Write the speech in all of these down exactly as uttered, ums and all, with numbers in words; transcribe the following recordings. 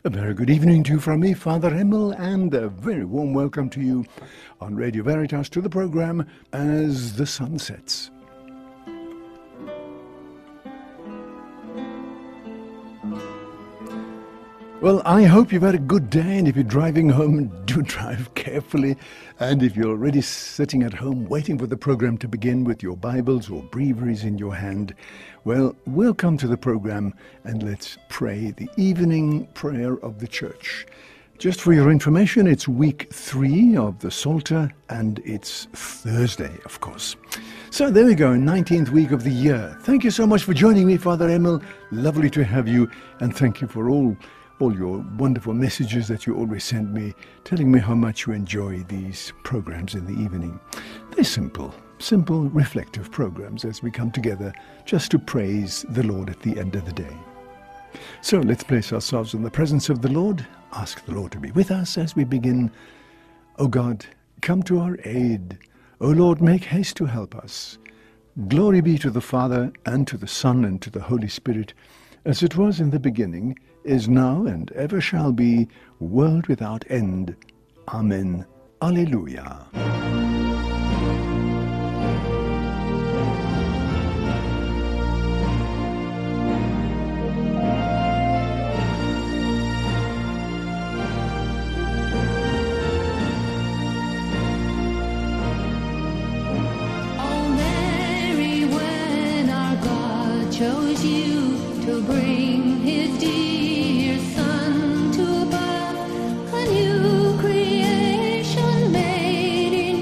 A very good evening to you from me, Father Hemmel, and a very warm welcome to you on Radio Veritas to the program As the Sun Sets. Well, I hope you've had a good day, and if you're driving home, do drive carefully. And if you're already sitting at home waiting for the program to begin with your Bibles or breviaries in your hand, well, welcome to the program, and let's pray the evening prayer of the church. Just for your information, it's week three of the Psalter, and it's Thursday, of course. So there we go, nineteenth week of the year. Thank you so much for joining me, Father Emil. Lovely to have you, and thank you for all all your wonderful messages that you always send me, telling me how much you enjoy these programs in the evening. They're simple, simple, reflective programs as we come together just to praise the Lord at the end of the day. So let's place ourselves in the presence of the Lord, ask the Lord to be with us as we begin. O God, come to our aid. O Lord, make haste to help us. Glory be to the Father, and to the Son, and to the Holy Spirit, as it was in the beginning, is now, and ever shall be, world without end. Amen. Alleluia. Oh, Mary, when our God chose you to bring his dear Son to birth, a new creation made in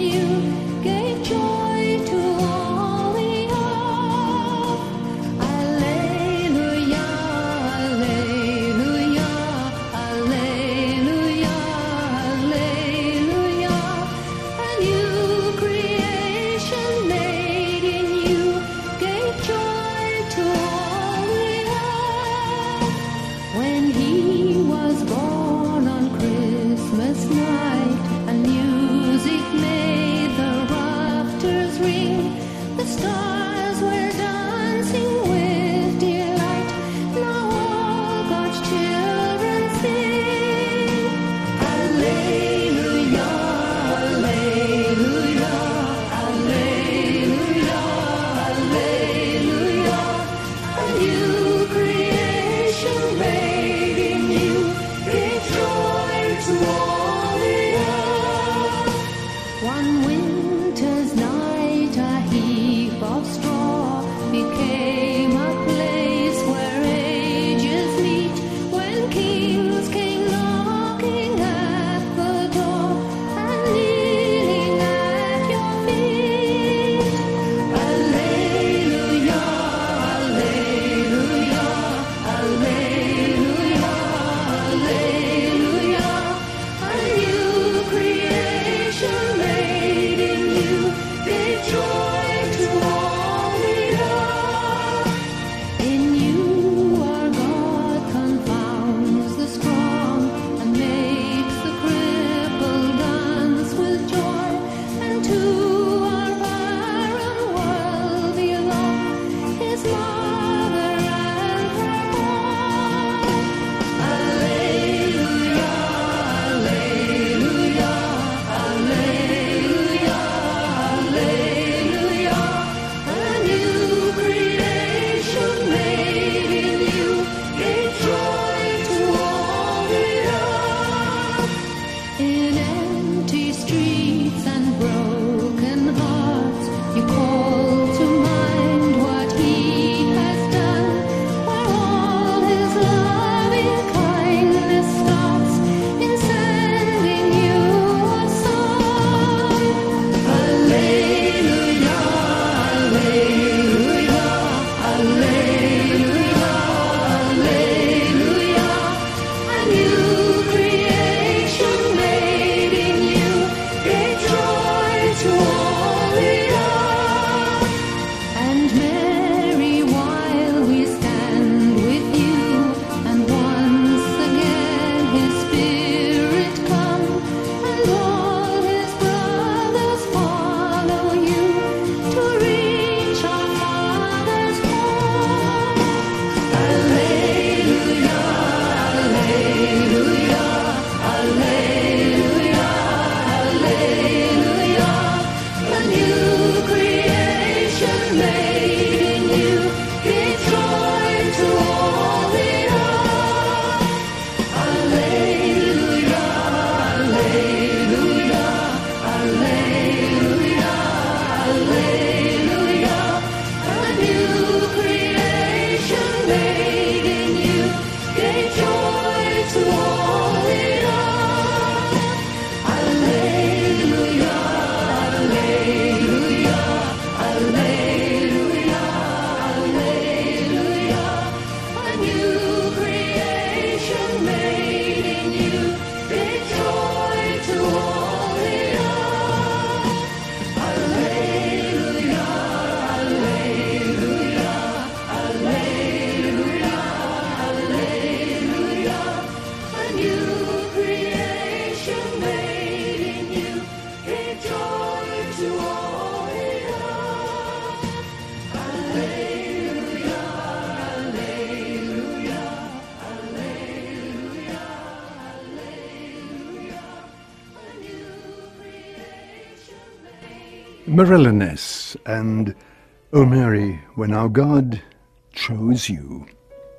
in you. Give joy to all it are. Alleluia, alleluia, alleluia, alleluia. A new creation made in you. Give joy to all it are. Alleluia, alleluia, alleluia, alleluia. A new creation made in you. Give joy to all it are. Alleluia, alleluia, alleluia, alleluia. A new creation made. Marilyness and O Mary, when our God chose you.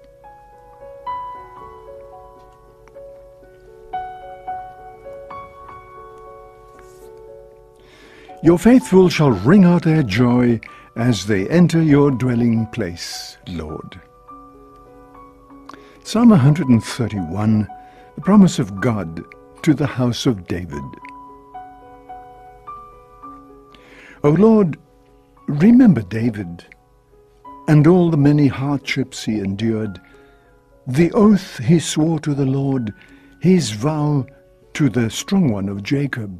Your faithful shall ring out their joy as they enter your dwelling place, Lord. Psalm one hundred thirty-one, the promise of God to the house of David. O Lord, remember David and all the many hardships he endured, the oath he swore to the Lord, his vow to the strong one of Jacob.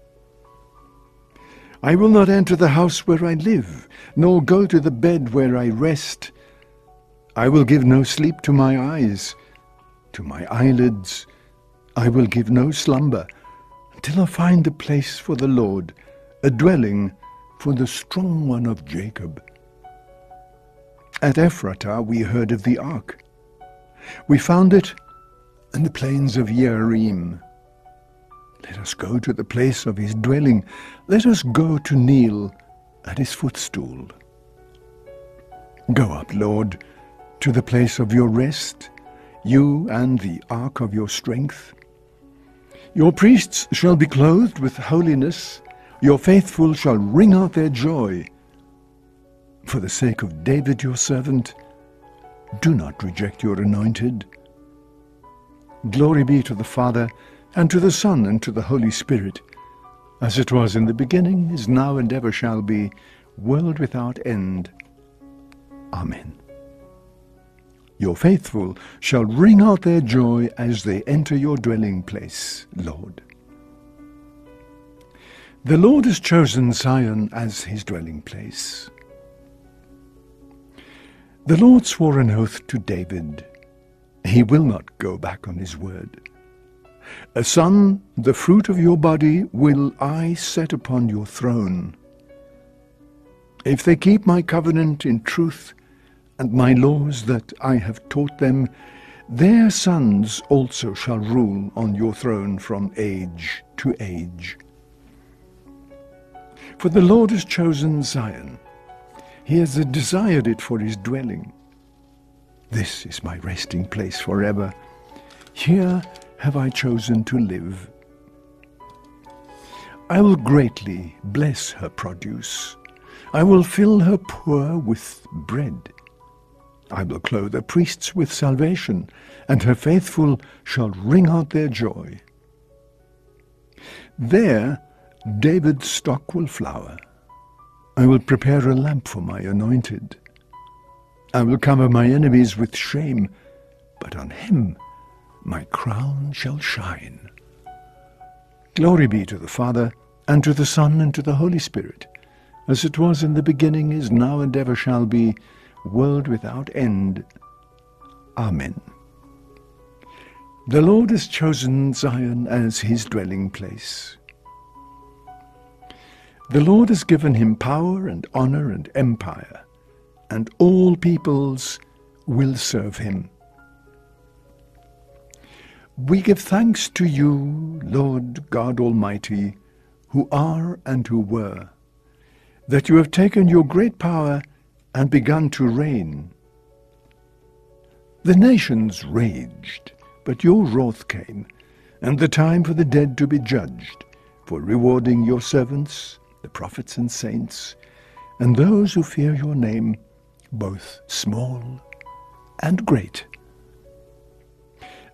I will not enter the house where I live, nor go to the bed where I rest. I will give no sleep to my eyes, to my eyelids I will give no slumber, until I find a place for the Lord, a dwelling for the strong one of Jacob. At Ephratah we heard of the ark. We found it in the plains of Yearim. Let us go to the place of his dwelling. Let us go to kneel at his footstool. Go up, Lord, to the place of your rest, you and the ark of your strength. Your priests shall be clothed with holiness. Your faithful shall ring out their joy. For the sake of David your servant, do not reject your anointed. Glory be to the Father, and to the Son, and to the Holy Spirit, as it was in the beginning, is now, and ever shall be, world without end. Amen. Your faithful shall ring out their joy as they enter your dwelling place, Lord. The Lord has chosen Zion as his dwelling place. The Lord swore an oath to David. He will not go back on his word. A son, the fruit of your body, will I set upon your throne. If they keep my covenant in truth and my laws that I have taught them, their sons also shall rule on your throne from age to age. For the Lord has chosen Zion. He has desired it for his dwelling. This is my resting place forever. Here have I chosen to live. I will greatly bless her produce. I will fill her poor with bread. I will clothe her priests with salvation, and her faithful shall ring out their joy. There David's stock will flower. I will prepare a lamp for my anointed. I will cover my enemies with shame, but on him my crown shall shine. Glory be to the Father, and to the Son, and to the Holy Spirit, as it was in the beginning, is now, and ever shall be, world without end. Amen. The Lord has chosen Zion as his dwelling place. The Lord has given him power and honor and empire, and all peoples will serve him. We give thanks to you, Lord God Almighty, who are and who were, that you have taken your great power and begun to reign. The nations raged, but your wrath came, and the time for the dead to be judged, for rewarding your servants, the prophets and saints, and those who fear your name, both small and great.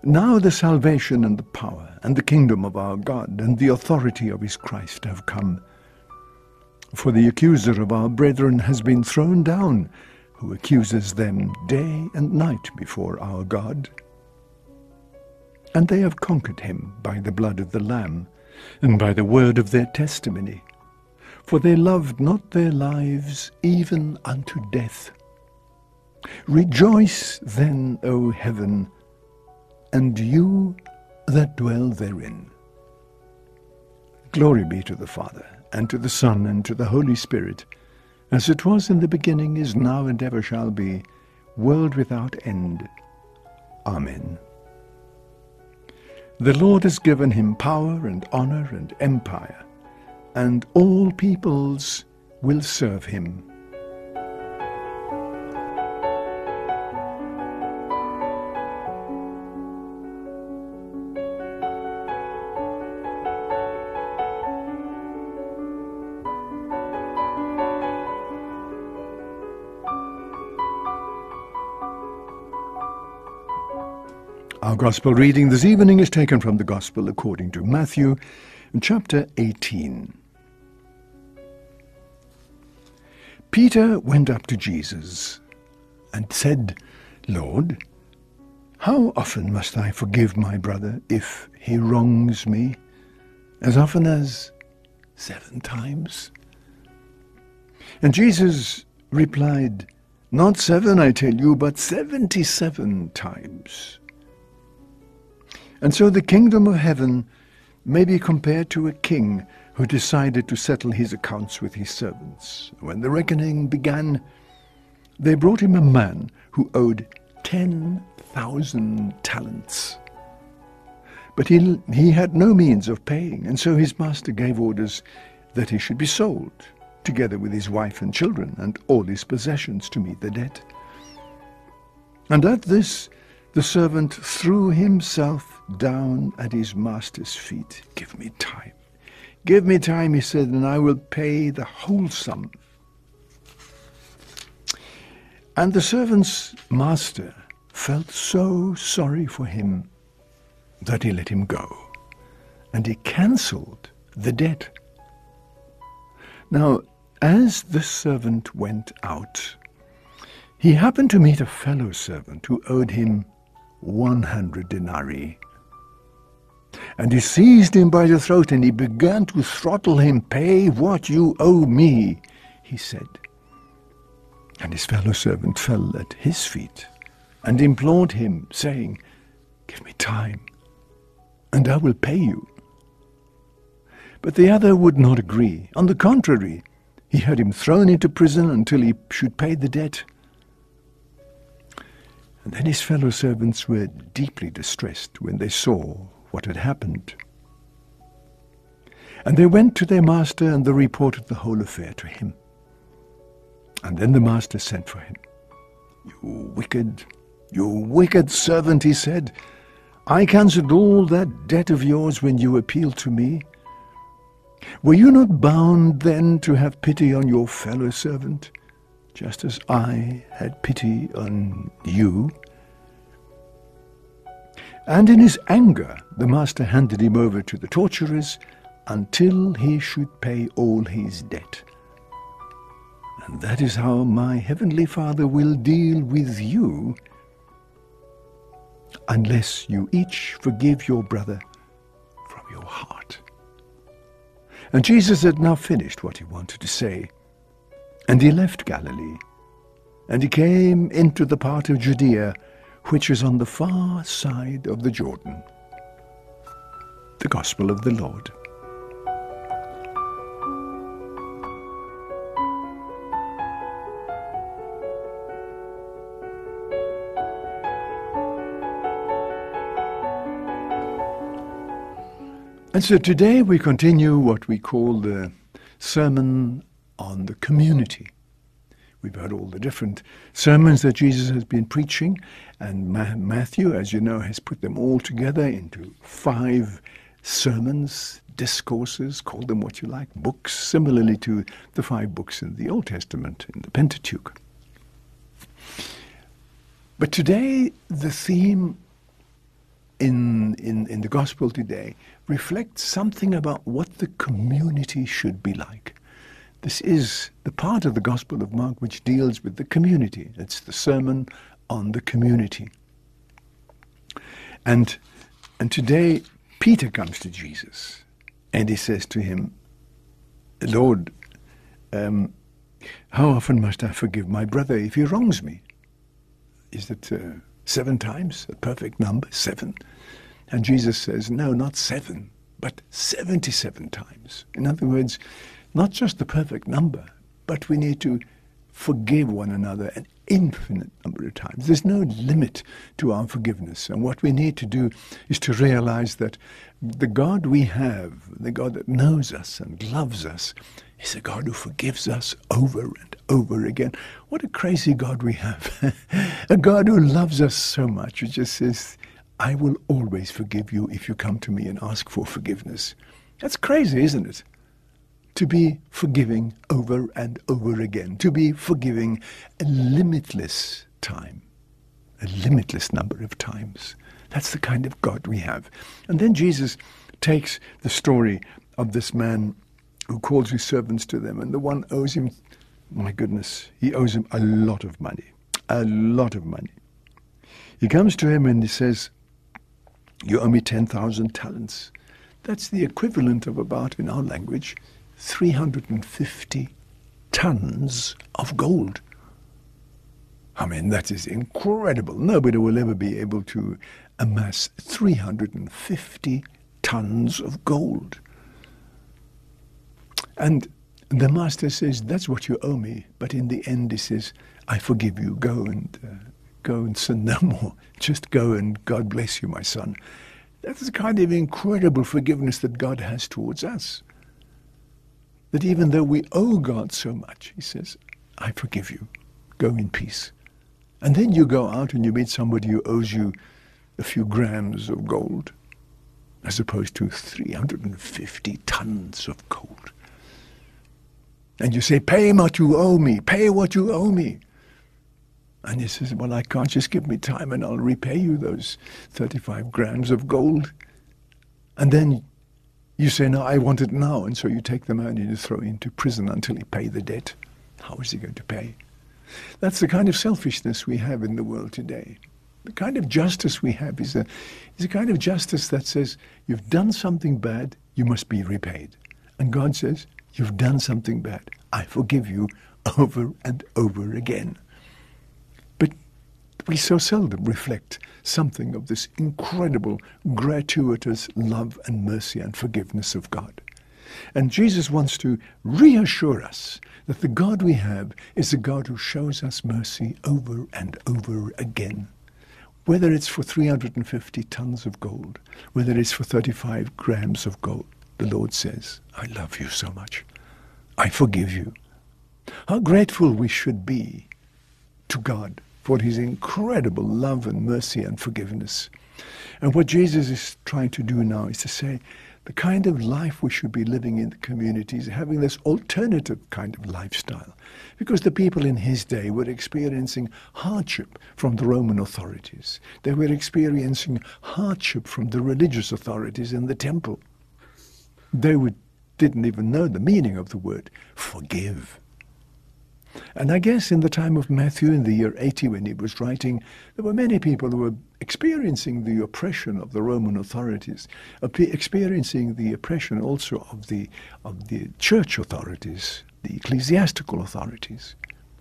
Now the salvation and the power and the kingdom of our God and the authority of his Christ have come. For the accuser of our brethren has been thrown down, who accuses them day and night before our God. And they have conquered him by the blood of the Lamb and by the word of their testimony. For they loved not their lives even unto death. Rejoice then, O heaven, and you that dwell therein. Glory be to the Father, and to the Son, and to the Holy Spirit, as it was in the beginning, is now, and ever shall be, world without end. Amen. The Lord has given him power and honor and empire, and all peoples will serve him. Our Gospel reading this evening is taken from the Gospel according to Matthew, chapter eighteen. Peter went up to Jesus and said, Lord, how often must I forgive my brother if he wrongs me? As often as seven times? And Jesus replied, Not seven, I tell you, but seventy-seven times. And so the kingdom of heaven may be compared to a king who decided to settle his accounts with his servants. When the reckoning began, they brought him a man who owed ten thousand talents. But he, he had no means of paying, and so his master gave orders that he should be sold, together with his wife and children and all his possessions, to meet the debt. And at this the servant threw himself down at his master's feet. Give me time. Give me time, he said, and I will pay the whole sum. And the servant's master felt so sorry for him that he let him go, and he cancelled the debt. Now, as the servant went out, he happened to meet a fellow servant who owed him one hundred denarii. And he seized him by the throat, and he began to throttle him. Pay what you owe me, he said. And his fellow servant fell at his feet and implored him, saying, Give me time, and I will pay you. But the other would not agree. On the contrary, he had him thrown into prison until he should pay the debt. And then his fellow servants were deeply distressed when they saw what had happened. And they went to their master, and they reported the whole affair to him. And then the master sent for him. You wicked, you wicked servant, he said. I cancelled all that debt of yours when you appealed to me. Were you not bound then to have pity on your fellow servant, just as I had pity on you? And in his anger, the master handed him over to the torturers until he should pay all his debt. And that is how my heavenly Father will deal with you, unless you each forgive your brother from your heart. And Jesus had now finished what he wanted to say, and he left Galilee, and he came into the part of Judea which is on the far side of the Jordan. The Gospel of the Lord. And so today we continue what we call the Sermon on the Community. We've heard all the different sermons that Jesus has been preaching, and Ma- Matthew, as you know, has put them all together into five sermons, discourses, call them what you like, books, similarly to the five books in the Old Testament, in the Pentateuch. But today the theme in, in, in the gospel today reflects something about what the community should be like. This is the part of the Gospel of Mark which deals with the community. It's the sermon on the community. And, and today, Peter comes to Jesus and he says to him, Lord, um, how often must I forgive my brother if he wrongs me? Is it uh, seven times, a perfect number, seven? And Jesus says, no, not seven, but seventy-seven times. In other words, not just the perfect number, but we need to forgive one another an infinite number of times. There's no limit to our forgiveness. And what we need to do is to realize that the God we have, the God that knows us and loves us, is a God who forgives us over and over again. What a crazy God we have. A God who loves us so much, who just says, I will always forgive you if you come to me and ask for forgiveness. That's crazy, isn't it? To be forgiving over and over again, to be forgiving a limitless time, a limitless number of times. That's the kind of God we have. And then Jesus takes the story of this man who calls his servants to them, and the one owes him, my goodness, he owes him a lot of money, a lot of money. He comes to him and he says, you owe me ten thousand talents. That's the equivalent of about, in our language, three hundred fifty tons of gold. I mean, that is incredible. Nobody will ever be able to amass three hundred fifty tons of gold. And the master says, that's what you owe me. But in the end, he says, I forgive you. Go and uh, go and sin no more. Just go and God bless you, my son. That's the kind of incredible forgiveness that God has towards us. That even though we owe God so much, he says, I forgive you. Go in peace. And then you go out and you meet somebody who owes you a few grams of gold, as opposed to three hundred fifty tons of gold. And you say, pay what you owe me, pay what you owe me. And he says, well, I can't, just give me time and I'll repay you those thirty-five grams of gold. And then you say, no, I want it now. And so you take the man and you throw him into prison until he pay the debt. How is he going to pay? That's the kind of selfishness we have in the world today. The kind of justice we have is a, is a kind of justice that says, you've done something bad, you must be repaid. And God says, you've done something bad, I forgive you over and over again. But we so seldom reflect something of this incredible, gratuitous love and mercy and forgiveness of God. And Jesus wants to reassure us that the God we have is a God who shows us mercy over and over again. Whether it's for three hundred fifty tons of gold, whether it's for thirty-five grams of gold, the Lord says, I love you so much. I forgive you. How grateful we should be to God for his incredible love and mercy and forgiveness. And what Jesus is trying to do now is to say, the kind of life we should be living in the communities, having this alternative kind of lifestyle. Because the people in his day were experiencing hardship from the Roman authorities. They were experiencing hardship from the religious authorities in the temple. They would, didn't even know the meaning of the word forgive. And I guess in the time of Matthew, in the year eighty, when he was writing, there were many people who were experiencing the oppression of the Roman authorities, experiencing the oppression also of the, of the church authorities, the ecclesiastical authorities.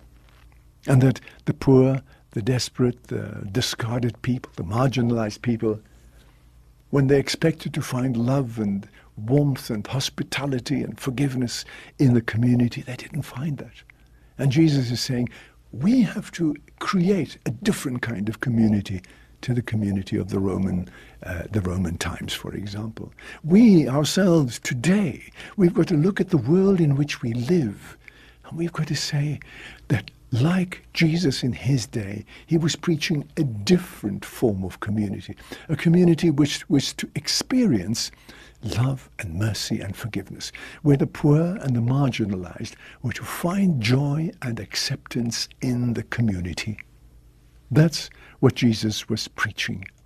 And that the poor, the desperate, the discarded people, the marginalized people, when they expected to find love and warmth and hospitality and forgiveness in the community, they didn't find that. And Jesus is saying, we have to create a different kind of community to the community of the Roman, uh, the Roman times, for example. We ourselves today, we've got to look at the world in which we live, and we've got to say that like Jesus in his day, he was preaching a different form of community, a community which was to experience love and mercy and forgiveness, where the poor and the marginalized were to find joy and acceptance in the community. That's what Jesus was preaching.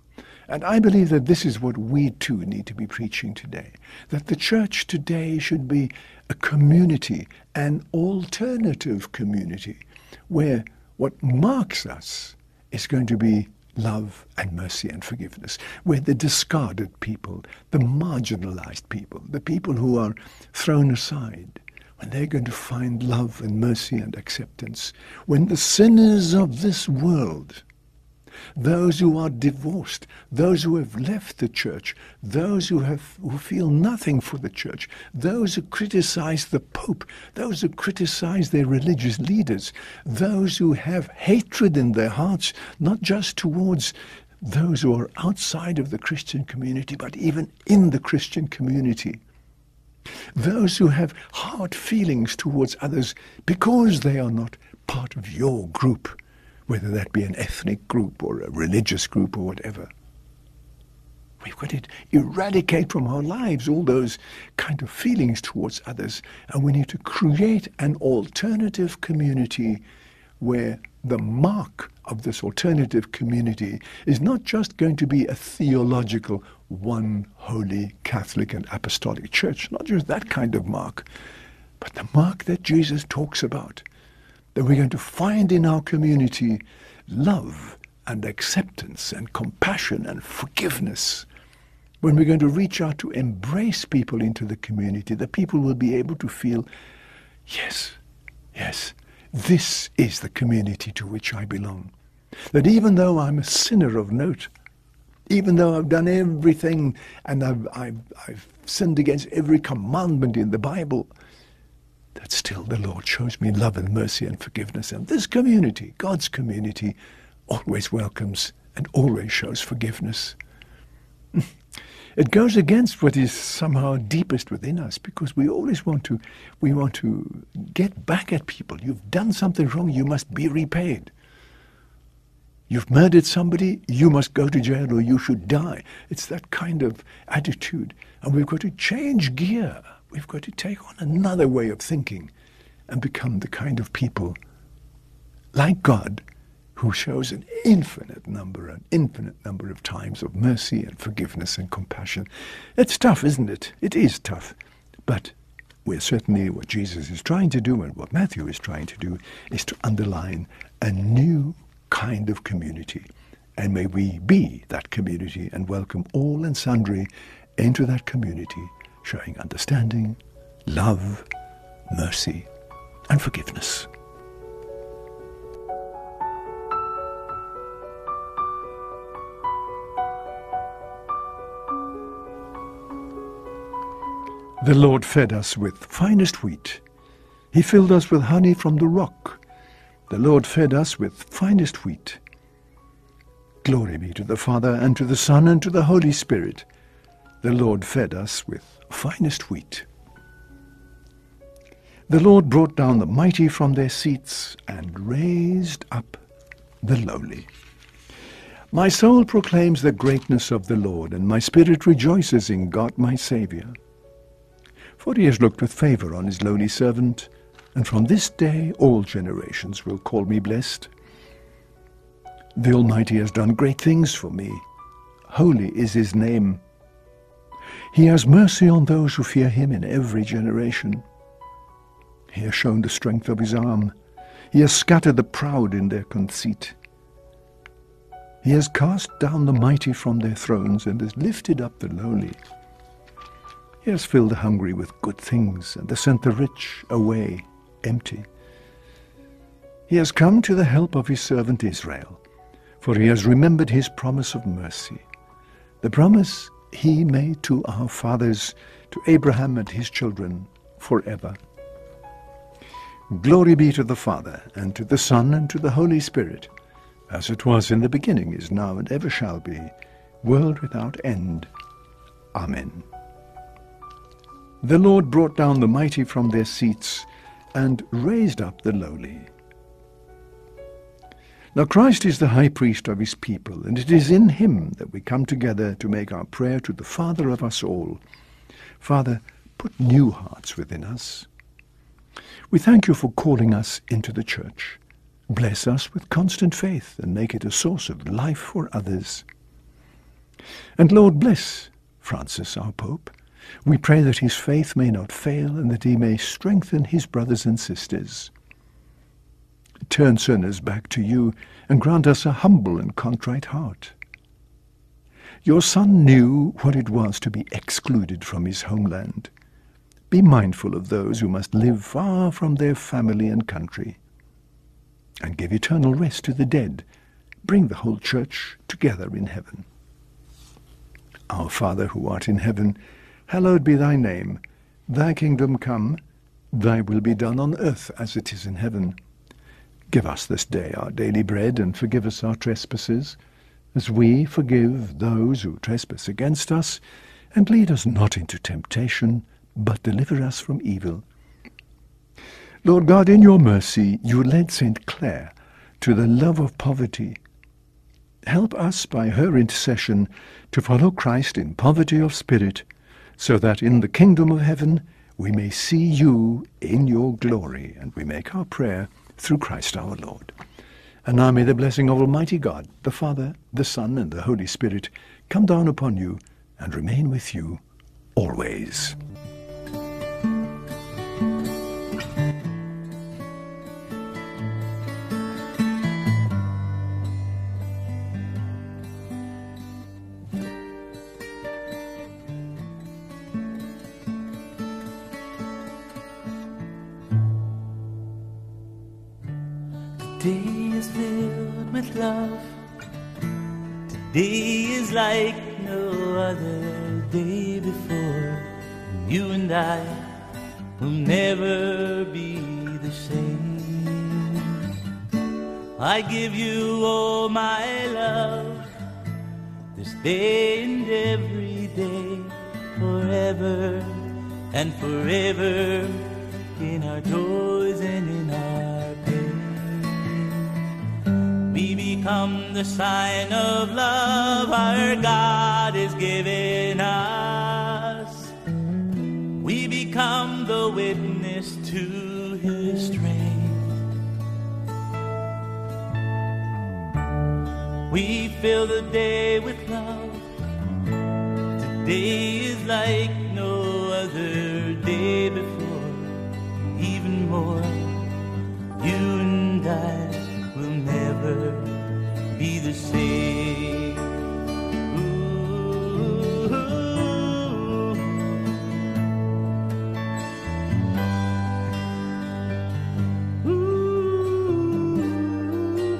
And I believe that this is what we too need to be preaching today. That the church today should be a community, an alternative community, where what marks us is going to be love and mercy and forgiveness, where the discarded people, the marginalized people, the people who are thrown aside, when they're going to find love and mercy and acceptance, when the sinners of this world, those who are divorced, those who have left the church, those who have who feel nothing for the church, those who criticize the Pope, those who criticize their religious leaders, those who have hatred in their hearts, not just towards those who are outside of the Christian community, but even in the Christian community. Those who have hard feelings towards others because they are not part of your group, whether that be an ethnic group or a religious group or whatever. We've got to eradicate from our lives all those kind of feelings towards others, and we need to create an alternative community where the mark of this alternative community is not just going to be a theological, one holy Catholic and Apostolic Church, not just that kind of mark, but the mark that Jesus talks about, that we're going to find in our community love and acceptance and compassion and forgiveness. When we're going to reach out to embrace people into the community, the people will be able to feel, yes, yes, this is the community to which I belong. That even though I'm a sinner of note, even though I've done everything and I've, I've, I've sinned against every commandment in the Bible, that still the Lord shows me love and mercy and forgiveness. And this community, God's community, always welcomes and always shows forgiveness. It goes against what is somehow deepest within us, because we always want to, we want to get back at people. You've done something wrong, you must be repaid. You've murdered somebody, you must go to jail or you should die. It's that kind of attitude. And we've got to change gear. We've got to take on another way of thinking and become the kind of people like God, who shows an infinite number, an infinite number of times of mercy and forgiveness and compassion. It's tough, isn't it? It is tough. But we're certainly, what Jesus is trying to do and what Matthew is trying to do is to underline a new kind of community. And may we be that community and welcome all and sundry into that community, showing understanding, love, mercy, and forgiveness. The Lord fed us with finest wheat. He filled us with honey from the rock. The Lord fed us with finest wheat. Glory be to the Father, and to the Son, and to the Holy Spirit. The Lord fed us with finest wheat. The Lord brought down the mighty from their seats, and raised up the lowly. My soul proclaims the greatness of the Lord, and my spirit rejoices in God my Saviour. For he has looked with favour on his lowly servant, and from this day all generations will call me blessed. The Almighty has done great things for me. Holy is his name. He has mercy on those who fear him in every generation. He has shown the strength of his arm. He has scattered the proud in their conceit. He has cast down the mighty from their thrones, and has lifted up the lowly. He has filled the hungry with good things, and has sent the rich away empty. He has come to the help of his servant Israel, for he has remembered his promise of mercy, the promise he made to our fathers, to Abraham and his children forever. Glory be to the Father, and to the Son, and to the Holy Spirit, as it was in the beginning, is now, and ever shall be, world without end. Amen. The Lord brought down the mighty from their seats, and raised up the lowly. Now Christ is the high priest of his people, and it is in him that we come together to make our prayer to the Father of us all. Father, put new hearts within us. We thank you for calling us into the church. Bless us with constant faith, and make it a source of life for others. And Lord, bless Francis, our Pope. We pray that his faith may not fail and that he may strengthen his brothers and sisters. Turn sinners back to you and grant us a humble and contrite heart. Your Son knew what it was to be excluded from his homeland. Be mindful of those who must live far from their family and country. And give eternal rest to the dead. Bring the whole Church together in heaven. Our Father who art in heaven, hallowed be thy name. Thy kingdom come, thy will be done on earth as it is in heaven. Give us this day our daily bread, and forgive us our trespasses, as we forgive those who trespass against us. And lead us not into temptation, but deliver us from evil. Lord God, in your mercy you led Saint Clare to the love of poverty. Help us by her intercession to follow Christ in poverty of spirit, so that in the kingdom of heaven we may see you in your glory. And we make our prayer through Christ our Lord. And now may the blessing of Almighty God, the Father, the Son, and the Holy Spirit come down upon you and remain with you always. Today is filled with love. Today is like no other day before. You and I will never be the same. I give you all my love, this day and every day, forever and forever, in our joys and in our pain. We become the sign of love our God has given us. We become the witness to His strength. We fill the day with love. Today is like no other day before. Even more, you and I will never be the same. Ooh. Ooh.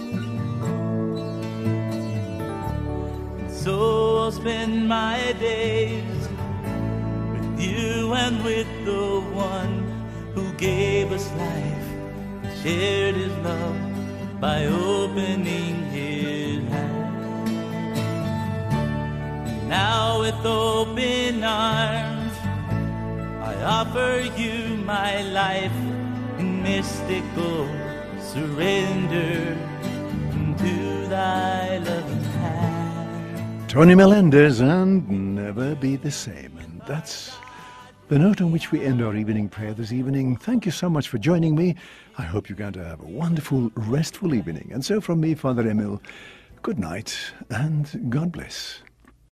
So I'll spend my days with you and with the one who gave us life, shared His love by opening His hand. Now with open arms I offer you my life in mystical surrender into thy loving hand. Tony Melendez and Never Be the Same. And that's the note on which we end our evening prayer this evening. Thank you so much for joining me. I hope you're going to have a wonderful, restful evening. And so from me, Father Emil, good night and God bless.